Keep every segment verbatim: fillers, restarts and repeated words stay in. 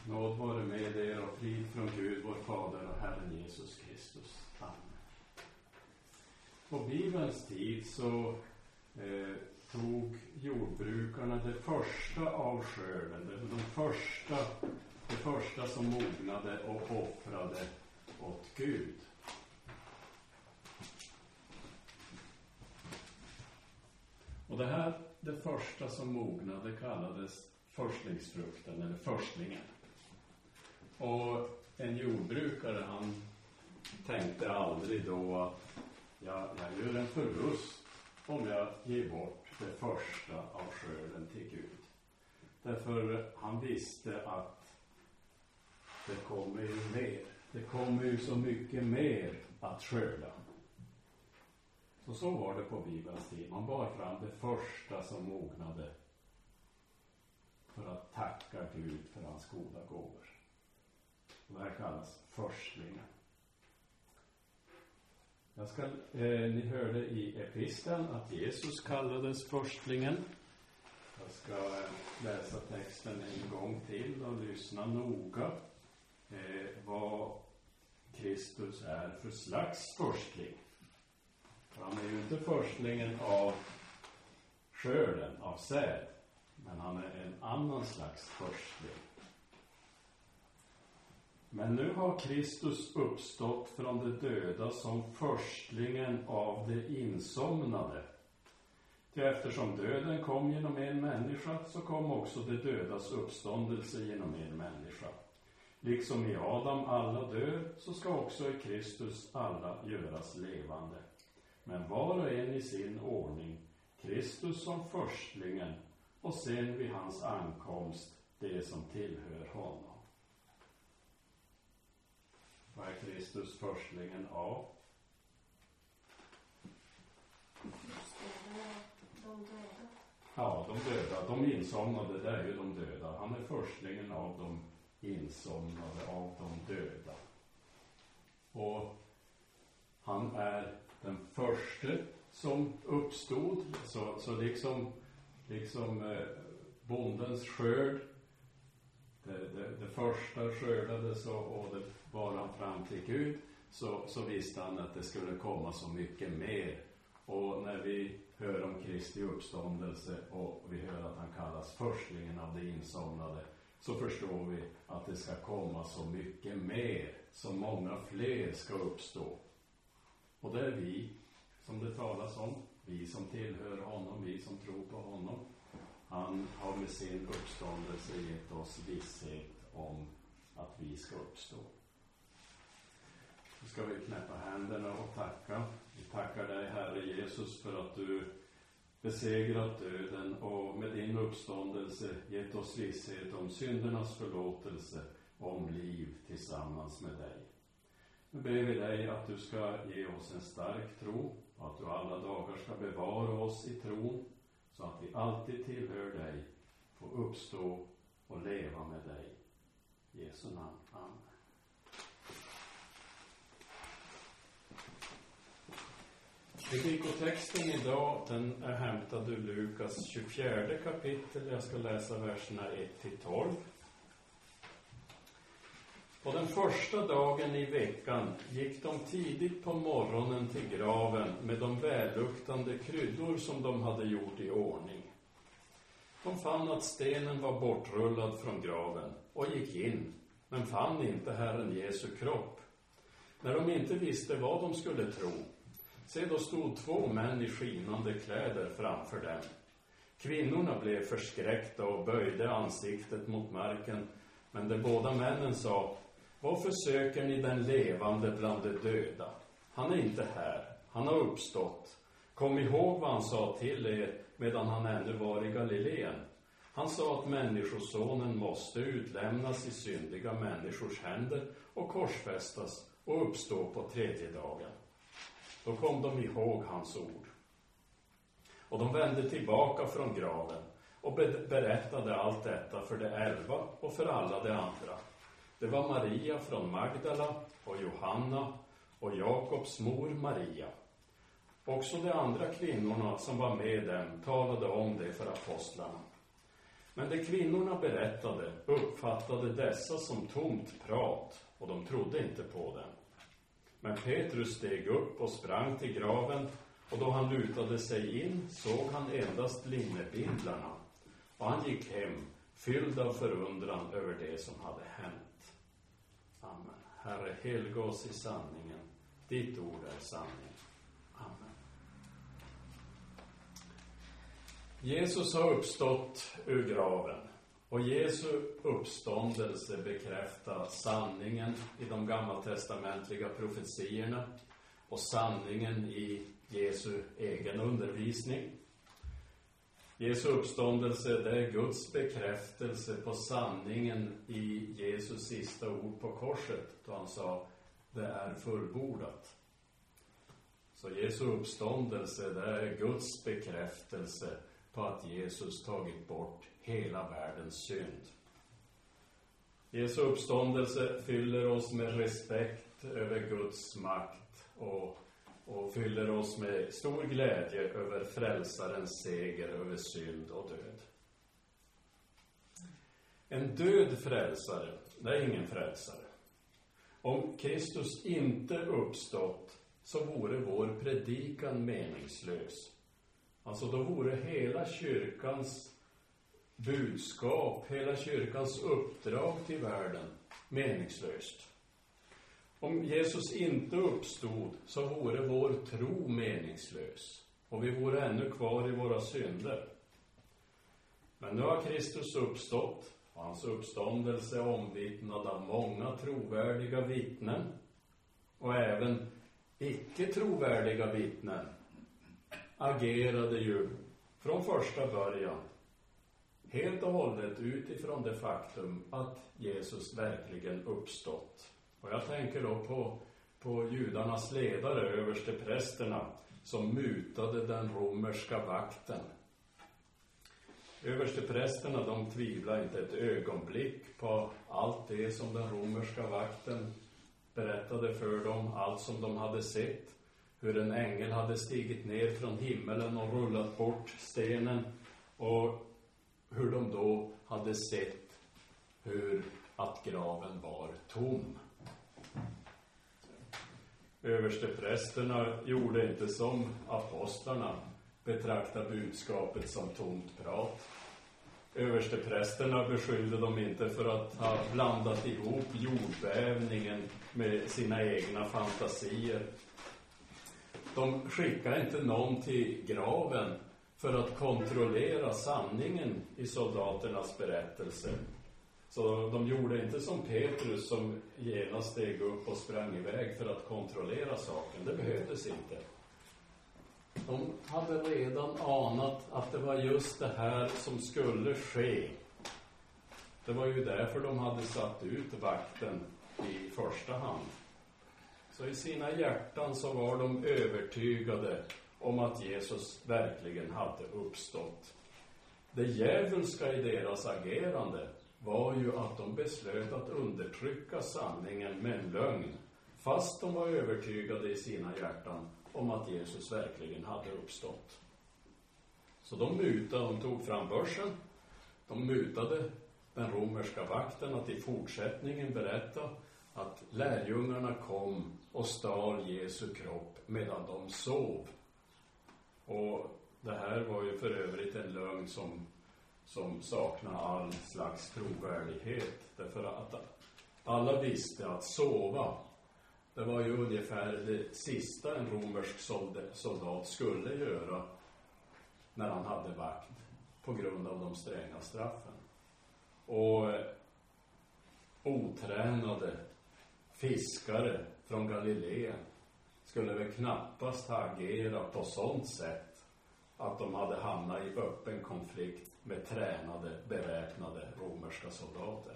Nåd vare med er och frid från Gud, vår Fader och Herren Jesus Kristus. Amen. På Bibelns tid så eh, tog jordbrukarna det första av skörden, det, de första, det första som mognade och offrade åt Gud. Och det här, det första som mognade, kallades förstlingsfrukten eller förstlingen. Och en jordbrukare, han tänkte aldrig då att jag, jag gör en förlust om jag ger bort det första av skörden till Gud. Därför han visste att det kommer ju mer. Det kommer ju så mycket mer att skörda. Så så var det på Bibelns tid. Man bar fram det första som mognade för att tacka Gud för hans goda gåvor. Det här kallas förstlingen. Jag ska, eh, ni hörde i episteln att Jesus kallades förstlingen. Jag ska eh, läsa texten en gång till och lyssna noga eh, vad Kristus är för slags förstling. För han är ju inte förstlingen av skörden, av säd, men han är en annan slags förstling. Men nu har Kristus uppstått från de döda som förstlingen av de insomnade. Ty eftersom döden kom genom en människa, så kom också de dödas uppståndelse genom en människa. Liksom i Adam alla dör, så ska också i Kristus alla göras levande. Men var och en i sin ordning, Kristus som förstlingen, och sen vid hans ankomst det som tillhör honom. Vad är Kristus förstlingen av? De döda. Ja, de döda. De insomnade, det är ju de döda. Han är förstlingen av de insomnade, av de döda. Och han är den första som uppstod. Så, så liksom, liksom eh, bondens skörd. Det, det, det första skördades och, och det bar han fram till Gud, så, så visste han att det skulle komma så mycket mer. Och när vi hör om Kristi uppståndelse och vi hör att han kallas förstlingen av de insomnade, så förstår vi att det ska komma så mycket mer, så många fler ska uppstå. Och det är vi som det talas om, vi som tillhör honom, vi som tror på honom. Han har med sin uppståndelse gett oss visshet om att vi ska uppstå. Nu ska vi knäppa händerna och tacka. Vi tackar dig, Herre Jesus, för att du besegrat döden och med din uppståndelse gett oss visshet om syndernas förlåtelse och om liv tillsammans med dig. Nu ber vi dig att du ska ge oss en stark tro och att du alla dagar ska bevara oss i tron, så att vi alltid tillhör dig, får uppstå och leva med dig. I Jesu namn. Amen. Predikotexten idag, den är hämtad ur Lukas tjugofjärde kapitel. Jag ska läsa verserna ett till tolv. På den första dagen i veckan gick de tidigt på morgonen till graven med de välluktande kryddor som de hade gjort i ordning. De fann att stenen var bortrullad från graven och gick in, men fann inte Herren Jesu kropp. När de inte visste vad de skulle tro, se då stod två män i skinande kläder framför dem. Kvinnorna blev förskräckta och böjde ansiktet mot marken, men de båda männen sa: varför söker ni den levande bland de döda? Han är inte här, han har uppstått. Kom ihåg vad han sa till er medan han ännu var i Galileen. Han sa att människosonen måste utlämnas i syndiga människors händer och korsfästas och uppstå på tredje dagen. Då kom de ihåg hans ord. Och de vände tillbaka från graven och berättade allt detta för de elva och för alla de andra. Det var Maria från Magdala och Johanna och Jakobs mor Maria. Också de andra kvinnorna som var med dem talade om det för apostlarna. Men det kvinnorna berättade uppfattade dessa som tomt prat, och de trodde inte på den. Men Petrus steg upp och sprang till graven, och då han lutade sig in såg han endast linnebindlarna, och han gick hem fylld av förundran över det som hade hänt. Amen. Herre, helga oss i sanningen. Ditt ord är sanning. Amen. Jesus har uppstått ur graven, och Jesu uppståndelse bekräftar sanningen i de gammaltestamentliga profetierna och sanningen i Jesu egen undervisning. Jesu uppståndelse, det är Guds bekräftelse på sanningen i Jesus sista ord på korset, då han sa, det är fullbordat. Så Jesu uppståndelse, det är Guds bekräftelse på att Jesus tagit bort hela världens synd. Jesu uppståndelse fyller oss med respekt över Guds makt och, och fyller oss med stor glädje över frälsarens seger över synd och död. En död frälsare, det är ingen frälsare. Om Kristus inte uppstått så vore vår predikan meningslös. Alltså då vore hela kyrkans budskap, hela kyrkans uppdrag till världen meningslöst. Om Jesus inte uppstod så vore vår tro meningslös, och vi vore ännu kvar i våra synder. Men nu har Kristus uppstått, och hans uppståndelse är omvittnad av många trovärdiga vittnen, och även icke trovärdiga vittnen agerade ju från första början helt och hållet utifrån det faktum att Jesus verkligen uppstått. Och jag tänker då på, på judarnas ledare, översteprästerna, som mutade den romerska vakten. Översteprästerna, de tvivlade inte ett ögonblick på allt det som den romerska vakten berättade för dem, allt som de hade sett. Hur en ängel hade stigit ner från himmelen och rullat bort stenen, och hur de då hade sett hur att graven var tom. Översteprästerna gjorde inte som apostlarna, betrakta budskapet som tomt prat. Översteprästerna beskyllde dem inte för att ha blandat ihop jordbävningen med sina egna fantasier. De skickade inte någon till graven för att kontrollera sanningen i soldaternas berättelse. Så de gjorde inte som Petrus, som genast steg upp och sprang iväg för att kontrollera saken. Det behövdes inte. De hade redan anat att det var just det här som skulle ske. Det var ju därför de hade satt ut vakten i första hand. Så i sina hjärtan så var de övertygade om att Jesus verkligen hade uppstått. Det djävulska i deras agerande var ju att de beslöt att undertrycka sanningen med en lögn, fast de var övertygade i sina hjärtan om att Jesus verkligen hade uppstått. Så de mutade, de tog fram börsen, de mutade den romerska vakten att i fortsättningen berätta att lärjungarna kom och stal Jesu kropp medan de sov. Och det här var ju för övrigt en lögn som, som saknar all slags trovärdighet. Därför att alla visste att sova, det var ju ungefär det sista en romersk soldat skulle göra när han hade vakt på grund av de stränga straffen. Och otränade fiskare från Galileen skulle väl knappast ha agerat på sånt sätt att de hade hamnat i öppen konflikt med tränade, beväpnade romerska soldater.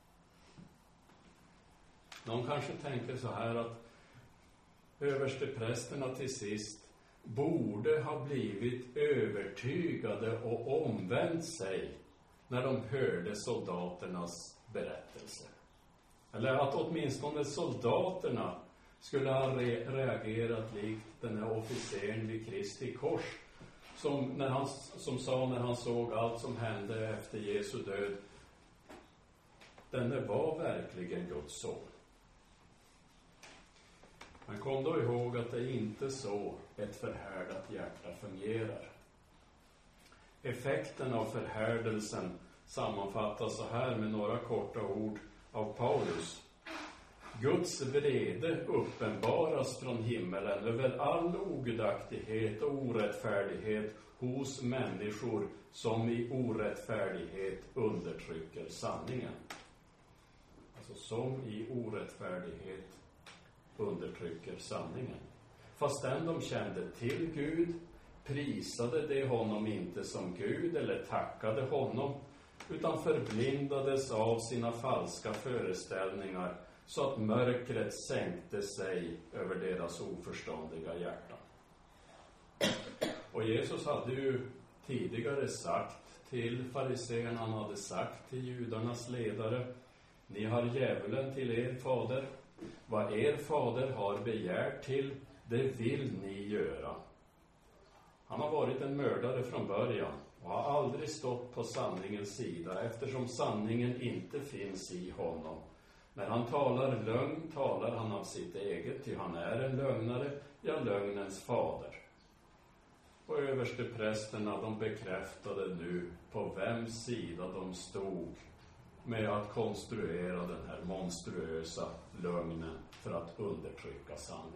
Någon kanske tänker så här att översteprästerna till sist borde ha blivit övertygade och omvänt sig när de hörde soldaternas berättelse. Eller att åtminstone soldaterna skulle ha re- reagerat likt den här officeren vid Kristi kors, som, när han, som sa när han såg allt som hände efter Jesu död, denne var verkligen Guds son. Men kom då ihåg att det inte är så ett förhärdat hjärta fungerar. Effekten av förhärdelsen sammanfattas så här med några korta ord av Paulus. Guds vrede uppenbaras från himmelen över all ogudaktighet och orättfärdighet hos människor som i orättfärdighet undertrycker sanningen. Alltså som i orättfärdighet undertrycker sanningen. Fastän de kände till Gud, prisade de honom inte som Gud eller tackade honom, utan förblindades av sina falska föreställningar, så att mörkret sänkte sig över deras oförståndiga hjärtan. Och Jesus hade ju tidigare sagt till fariseerna, han hade sagt till judarnas ledare: ni har djävulen till er fader. Vad er fader har begärt till, det vill ni göra. Han har varit en mördare från början och har aldrig stått på sanningens sida, eftersom sanningen inte finns i honom. När han talar lögn talar han av sitt eget, ty han är en lögnare, ja, lögnens fader. Och översteprästerna, de bekräftade nu på vems sida de stod med att konstruera den här monstruösa lögnen för att undertrycka sanningen.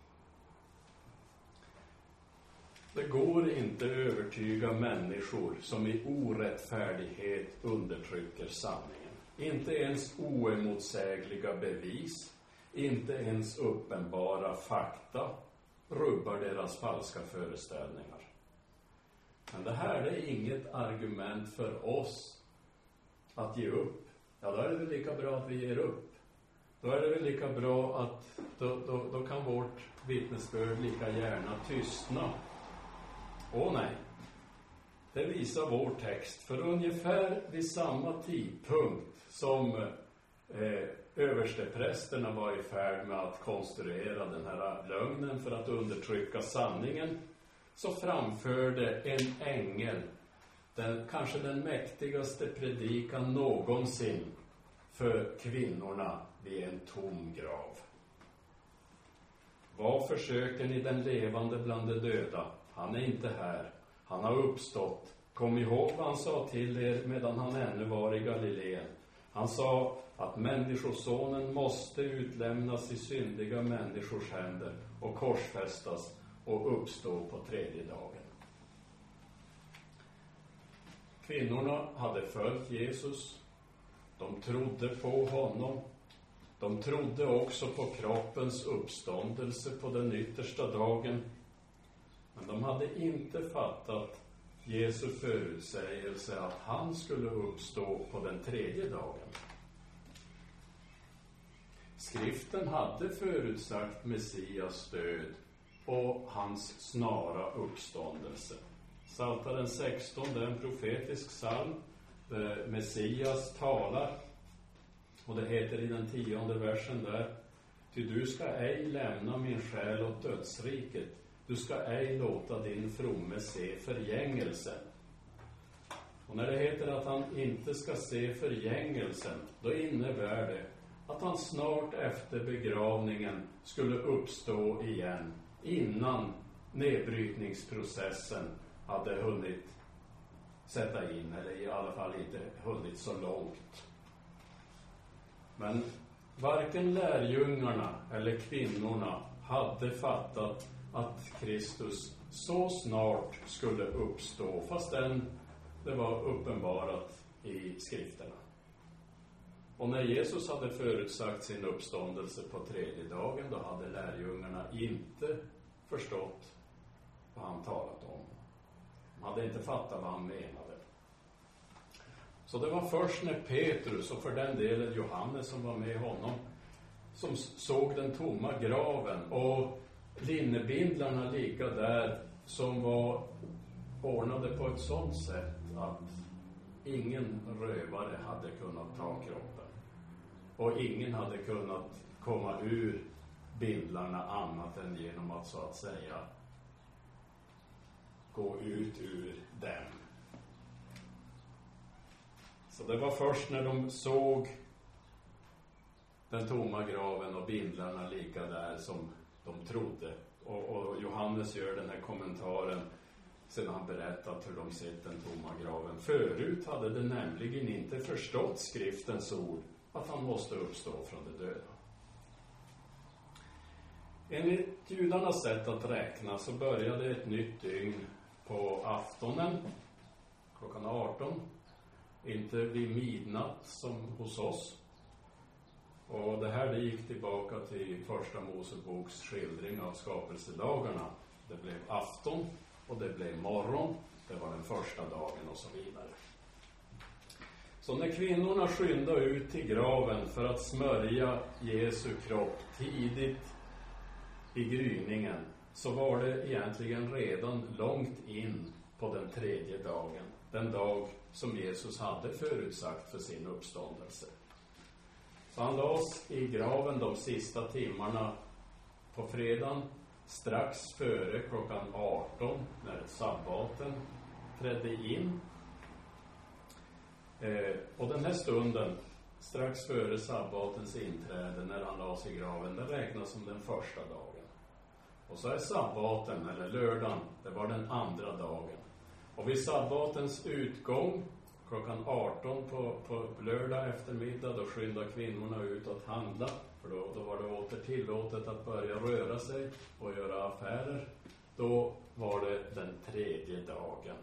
Det går inte att övertyga människor som i orättfärdighet undertrycker sanningen. Inte ens oemotsägliga bevis, inte ens uppenbara fakta rubbar deras falska föreställningar. Men det här är inget argument för oss att ge upp. Ja, då är det väl lika bra att vi ger upp. Då är det väl lika bra att då, då, då kan vårt vittnesbörd lika gärna tystna. Åh nej, det visar vår text. För ungefär vid samma tidpunkt som eh, översteprästerna var i färd med att konstruera den här lögnen för att undertrycka sanningen, så framförde en ängel den, kanske den mäktigaste predikan någonsin för kvinnorna vid en tom grav. Vad försöker ni den levande bland de döda? Han är inte här. Han har uppstått. Kom ihåg vad han sa till er medan han ännu var i Galileen. Han sa att människosonen måste utlämnas i syndiga människors händer och korsfästas och uppstå på tredje dagen. Kvinnorna hade följt Jesus. De trodde på honom. De trodde också på kroppens uppståndelse på den yttersta dagen. Men de hade inte fattat Jesu förutsägelse att han skulle uppstå på den tredje dagen. Skriften hade förutsagt Messias död och hans snara uppståndelse. Psaltaren sexton, det är en profetisk psalm där Messias talar. Och det heter i den tionde versen där: ty du ska ej lämna min själ åt dödsriket. Du ska ej låta din fromme se förgängelsen. Och när det heter att han inte ska se förgängelsen, då innebär det att han snart efter begravningen skulle uppstå igen, innan nedbrytningsprocessen hade hunnit sätta in, eller i alla fall inte hunnit så långt. Men varken lärjungarna eller kvinnorna hade fattat att Kristus så snart skulle uppstå, fastän det var uppenbarat i skrifterna. Och när Jesus hade förutsagt sin uppståndelse på tredje dagen, då hade lärjungarna inte förstått vad han talat om. De hade inte fattat vad han menade. Så det var först när Petrus, och för den delen Johannes som var med honom, som såg den tomma graven och linnebindlarna ligga där, som var ordnade på ett sådant sätt att ingen rövare hade kunnat ta kroppen. Och ingen hade kunnat komma ur bindlarna annat än genom att så att säga gå gå ut ur dem. Så det var först när de såg den tomma graven och bindlarna lika där som de trodde. Och, och Johannes gör den här kommentaren sedan han berättat hur de sett den tomma graven. Förut hade de nämligen inte förstått skriftens ord att han måste uppstå från de döda. Enligt judarnas sätt att räkna så började ett nytt dygn på aftonen klockan arton. Inte vid midnatt som hos oss. Och det här det gick tillbaka till första Moseboks skildring av skapelsedagarna. Det blev afton och det blev morgon. Det var den första dagen och så vidare. Så när kvinnorna skyndade ut till graven för att smörja Jesu kropp tidigt i gryningen, så var det egentligen redan långt in på den tredje dagen. Den dag som Jesus hade förutsagt för sin uppståndelse. Så han lades i graven de sista timmarna på fredagen, strax före klockan arton, när sabbaten trädde in. Eh, och den här stunden, strax före sabbatens inträde, när han lades i graven, det räknas som den första dagen. Och så är sabbaten, eller lördagen, det var den andra dagen. Och vid sabbatens utgång, klockan arton på, på lördag eftermiddag, då skyndade kvinnorna ut att handla. För då, då var det åter tillåtet att börja röra sig och göra affärer. Då var det den tredje dagen.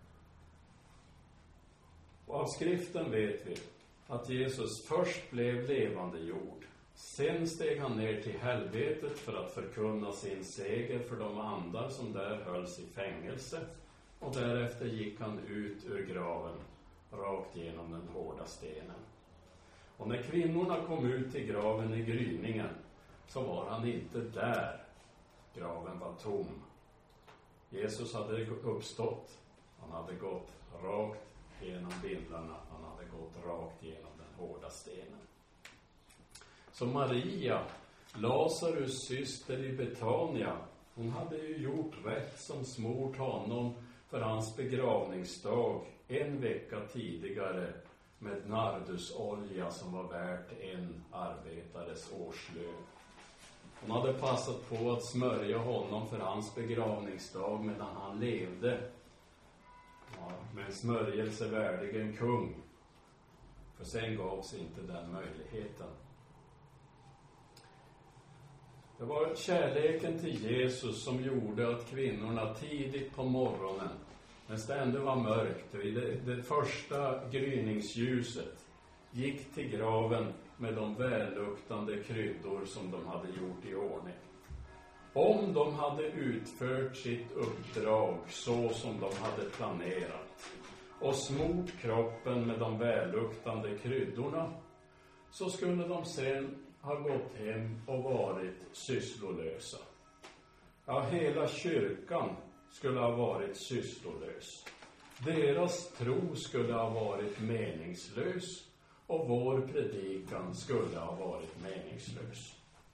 Och av skriften vet vi att Jesus först blev levande jord. Sen steg han ner till helvetet för att förkunna sin seger för de andar som där hölls i fängelse. Och därefter gick han ut ur graven, rakt genom den hårda stenen. Och när kvinnorna kom ut till graven i gryningen, så var han inte där. Graven var tom. Jesus hade uppstått. Han hade gått rakt genom bindlarna. Han hade gått rakt genom den hårda stenen. Så Maria, Lazarus syster i Betania, hon hade ju gjort rätt som smort honom för hans begravningsdag en vecka tidigare med nardusolja som var värt en arbetares årslön. Hon hade passat på att smörja honom för hans begravningsdag medan han levde. Ja, med en smörjelse värdig en kung. För sen gavs inte den möjligheten. Det var kärleken till Jesus som gjorde att kvinnorna tidigt på morgonen, när det ändå var mörkt, i det, det första gryningsljuset, gick till graven med de välluktande kryddor som de hade gjort i ordning. Om de hade utfört sitt uppdrag så som de hade planerat och smort kroppen med de välluktande kryddorna, så skulle de sen ha gått hem och varit sysslolösa. Ja, hela kyrkan skulle ha varit sysslolös. Deras tro skulle ha varit meningslös och vår predikan skulle ha varit meningslös.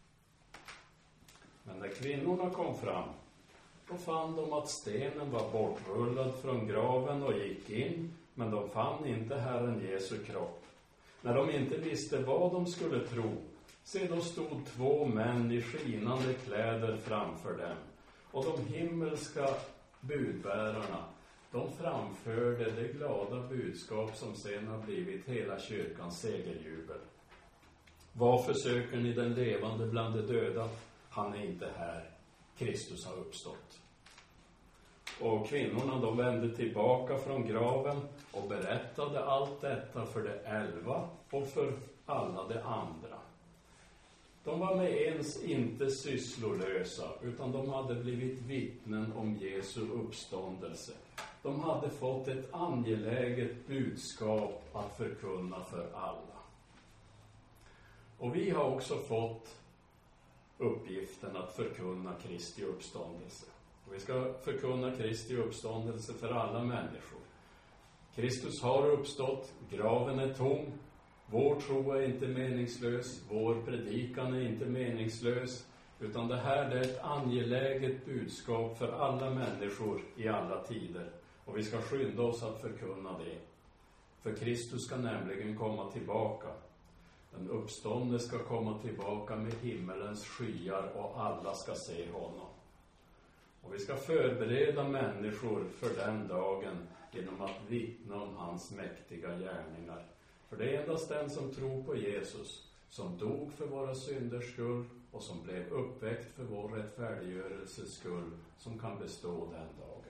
Men när kvinnorna kom fram, då fann de att stenen var bortrullad från graven och gick in, men de fann inte Herren Jesu kropp. När de inte visste vad de skulle tro, se då stod två män i skinande kläder framför dem, och de himmelska budbärarna, de framförde det glada budskap som sen har blivit hela kyrkans segerjubel. Varför söker ni den levande bland de döda? Han är inte här. Kristus har uppstått. Och kvinnorna, de vände tillbaka från graven och berättade allt detta för de elva och för alla de andra. De var med ens inte sysslolösa, utan de hade blivit vittnen om Jesu uppståndelse. De hade fått ett angeläget budskap att förkunna för alla. Och vi har också fått uppgiften att förkunna Kristi uppståndelse. Och vi ska förkunna Kristi uppståndelse för alla människor. Kristus har uppstått, graven är tom. Vår tro är inte meningslös, vår predikan är inte meningslös, Utan det här är ett angeläget budskap för alla människor i alla tider. Och vi ska skynda oss att förkunna det. För Kristus ska nämligen komma tillbaka. Den uppståndne ska komma tillbaka med himmelens skyar och alla ska se honom. Och vi ska förbereda människor för den dagen genom att vittna om hans mäktiga gärningar. För det är endast den som tror på Jesus, som dog för våra synders skull och som blev uppväckt för vår rättfärdiggörelses skull, som kan bestå den dagen.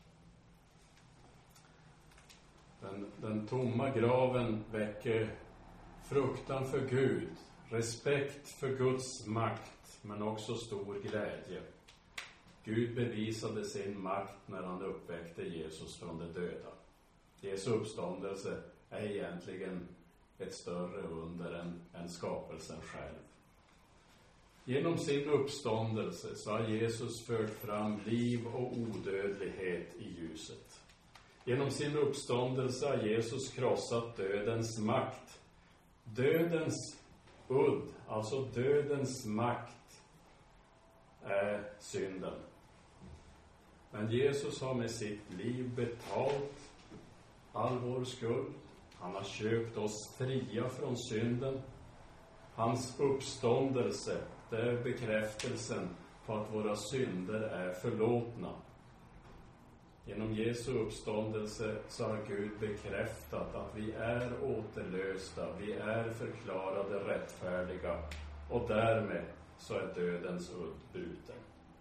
Den, den tomma graven väcker fruktan för Gud, respekt för Guds makt, men också stor glädje. Gud bevisade sin makt när han uppväckte Jesus från de döda. Jesu uppståndelse är egentligen ett större under än, än skapelsen själv. Genom sin uppståndelse så har Jesus fört fram liv och odödlighet i ljuset. Genom sin uppståndelse har Jesus krossat dödens makt. Dödens udd, alltså dödens makt, är synden. Men Jesus har med sitt liv betalt all vår skuld. Han har köpt oss fria från synden. Hans uppståndelse, det är bekräftelsen på att våra synder är förlåtna. Genom Jesu uppståndelse så har Gud bekräftat att vi är återlösta, vi är förklarade rättfärdiga, och därmed så är dödens udd bruten.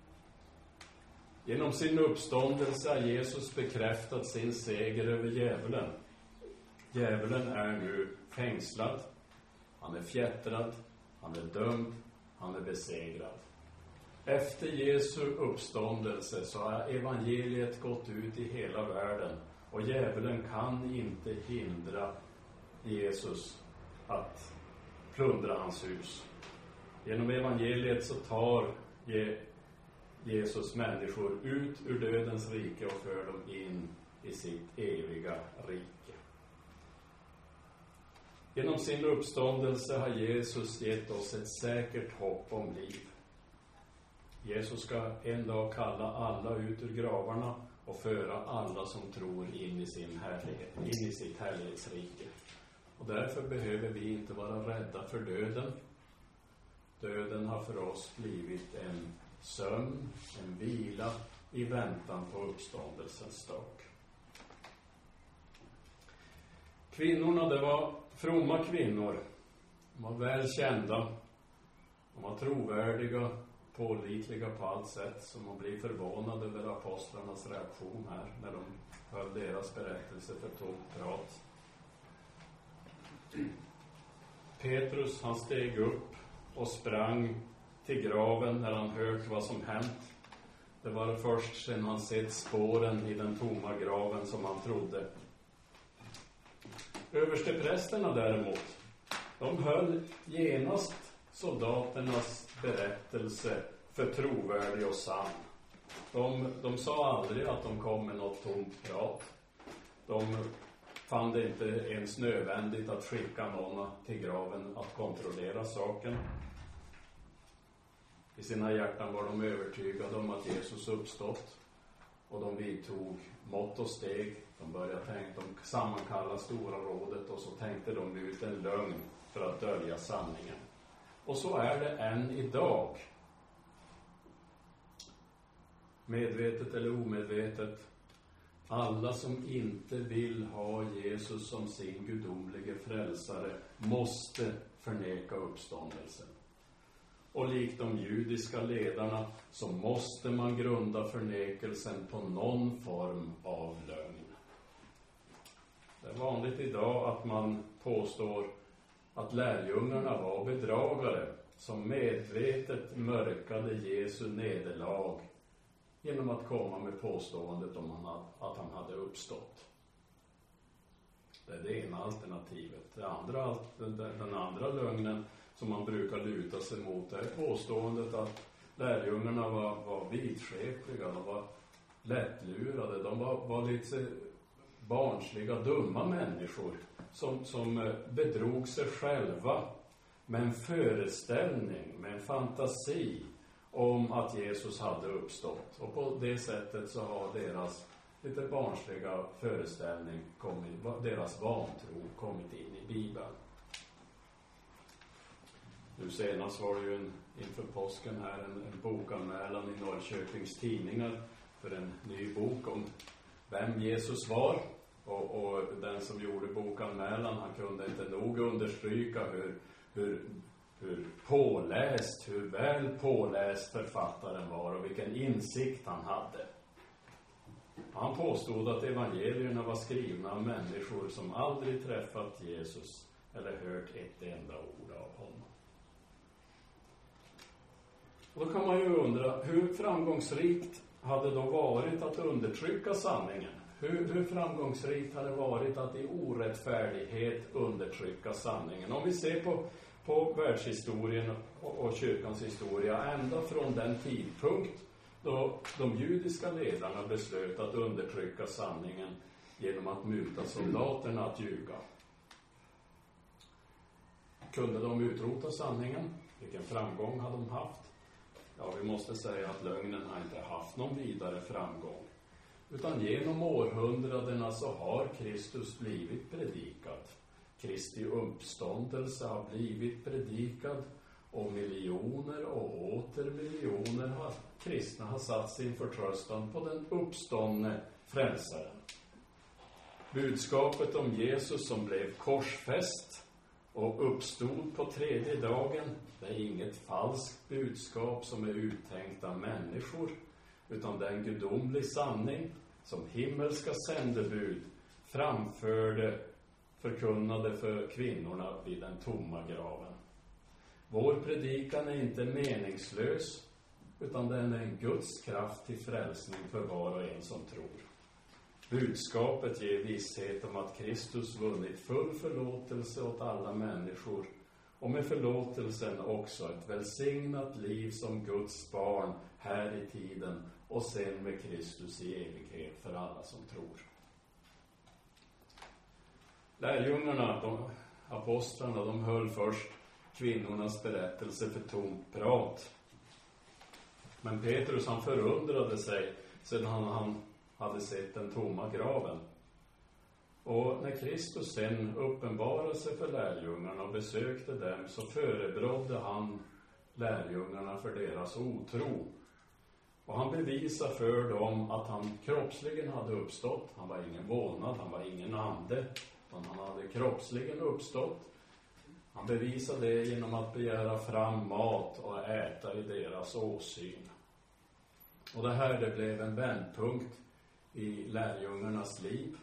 Genom sin uppståndelse har Jesus bekräftat sin seger över djävulen. Djävulen är nu fängslad, han är fjättrad, han är dömd, han är besegrad. Efter Jesu uppståndelse så har evangeliet gått ut i hela världen, och djävulen kan inte hindra Jesus att plundra hans hus. Genom evangeliet så tar Jesus människor ut ur dödens rike och för dem in i sitt eviga rike. Genom sin uppståndelse har Jesus gett oss ett säkert hopp om liv. Jesus ska en dag kalla alla ut ur gravarna och föra alla som tror in i sin härlighet, in i sitt härlighetsrike. Och därför behöver vi inte vara rädda för döden. Döden har för oss blivit en sömn, en vila i väntan på uppståndelsens dag. Kvinnorna, det var fromma kvinnor. De var väl kända. De var trovärdiga, pålitliga på allt sätt, så man blir förvånad över apostlarnas reaktion här när de höll deras berättelse för tomt prat. Petrus, han steg upp och sprang till graven när han hört vad som hänt. Det var först sedan han sett spåren i den tomma graven som han trodde. Översteprästerna däremot, de höll genast soldaternas berättelse för trovärdig och sann. De, de sa aldrig att de kom med något tomt prat. De fann det inte ens nödvändigt att skicka någon till graven att kontrollera saken. I sina hjärtan var de övertygade om att Jesus uppstått, och de vidtog mått och steg. De började tänka, de sammankalla stora rådet, och så tänkte de ut en lögn för att dölja sanningen. Och så är det än idag. Medvetet eller omedvetet. Alla som inte vill ha Jesus som sin gudomlige frälsare måste förneka uppståndelsen. Och likt de judiska ledarna så måste man grunda förnekelsen på någon form av lögn. Det är vanligt idag att man påstår att lärjungarna var bedragare som medvetet mörkade Jesu nederlag genom att komma med påståendet om att han hade uppstått. Det är det ena alternativet. Det andra, den andra lögnen som man brukar luta sig mot är påståendet att lärjungarna var, var vidskepliga, de var lättlurade, de var, var lite barnsliga, dumma människor som, som bedrog sig själva med en föreställning, med en fantasi om att Jesus hade uppstått. Och på det sättet så har deras lite barnsliga föreställning kommit, deras vantro kommit in i Bibeln. Nu senast var det ju en, inför påsken här en, en bokanmälan i Norrköpings tidningar för en ny bok om vem Jesus var. Och, och den som gjorde bokanmälan, han kunde inte nog understryka hur, hur, hur påläst, hur väl påläst författaren var och vilken insikt han hade. Han påstod att evangelierna var skrivna av människor som aldrig träffat Jesus eller hört ett enda ord av honom. Och då kan man ju undra, hur framgångsrikt hade då varit att undertrycka sanningen? Hur, hur framgångsrikt hade det varit att i orättfärdighet undertrycka sanningen? Om vi ser på, på världshistorien och, och kyrkans historia ända från den tidpunkt då de judiska ledarna beslöt att undertrycka sanningen genom att muta soldaterna att ljuga. Kunde de utrota sanningen? Vilken framgång hade de haft? Ja, vi måste säga att lögnen har inte haft någon vidare framgång. Utan genom århundradena så har Kristus blivit predikad. Kristi uppståndelse har blivit predikad. Och miljoner och åter miljoner har, kristna har satt sin förtröstan på den uppståndne frälsaren. Budskapet om Jesus som blev korsfäst och uppstod på tredje dagen, det är inget falskt budskap som är uttänkt av människor, utan det är en gudomlig sanning som himmelska sändebud framförde, förkunnade för kvinnorna vid den tomma graven. Vår predikan är inte meningslös, utan den är en Guds kraft till frälsning för var och en som tror. Budskapet ger visshet om att Kristus vunnit full förlåtelse åt alla människor, och med förlåtelsen också ett välsignat liv som Guds barn här i tiden och sen med Kristus i evighet för alla som tror. Lärjungarna, de apostlarna, de höll först kvinnornas berättelse för tomt prat. Men Petrus, han förundrade sig sedan han hade sett den tomma graven. Och när Kristus sen uppenbarade sig för lärjungarna och besökte dem, så förebrådde han lärjungarna för deras otro. Och han bevisade för dem att han kroppsligen hade uppstått. Han var ingen vålnad, han var ingen ande, utan han hade kroppsligen uppstått. Han bevisade det genom att begära fram mat och äta i deras åsyn. Och det här, det blev en vändpunkt i lärjungarnas liv.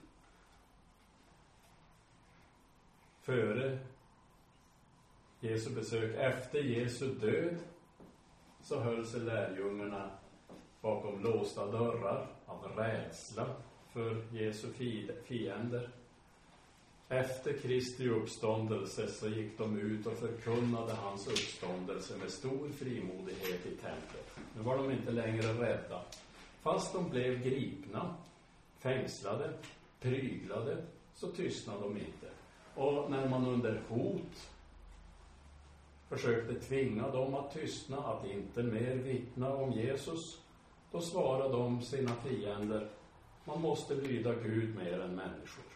Före Jesu besök, efter Jesu död, så höll sig lärjungarna bakom låsta dörrar av rädsla för Jesu fiender. Efter Kristi uppståndelse så gick de ut och förkunnade hans uppståndelse med stor frimodighet i templet. Nu var de inte längre rädda. Fast de blev gripna, fängslade, pryglade, så tystnade de inte. Och när man under hot försökte tvinga dem att tystna, att inte mer vittna om Jesus, då svarade de sina fiender: man måste lyda Gud mer än människor.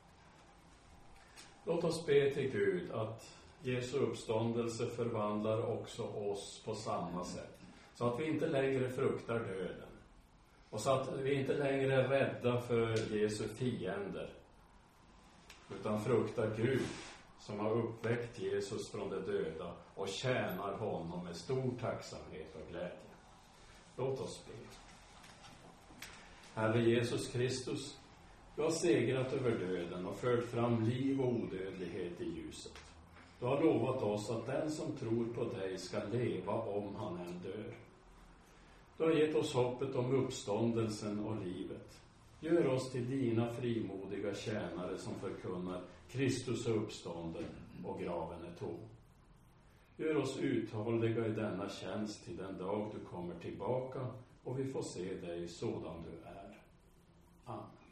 Låt oss be till Gud att Jesu uppståndelse förvandlar också oss på samma sätt. Så att vi inte längre fruktar döden. Och så att vi inte längre är rädda för Jesu fiender. Utan fruktar Gud som har uppväckt Jesus från de döda och tjänar honom med stor tacksamhet och glädje. Låt oss be. Herre Jesus Kristus, du har segrat över döden och fört fram liv och odödlighet i ljuset. Du har lovat oss att den som tror på dig ska leva om han än dör. Du har gett oss hoppet om uppståndelsen och livet. Gör oss till dina frimodiga tjänare som förkunnar Kristus är uppstånden och graven är tom. Gör oss uthålliga i denna tjänst till den dag du kommer tillbaka och vi får se dig sådan du är. Amen.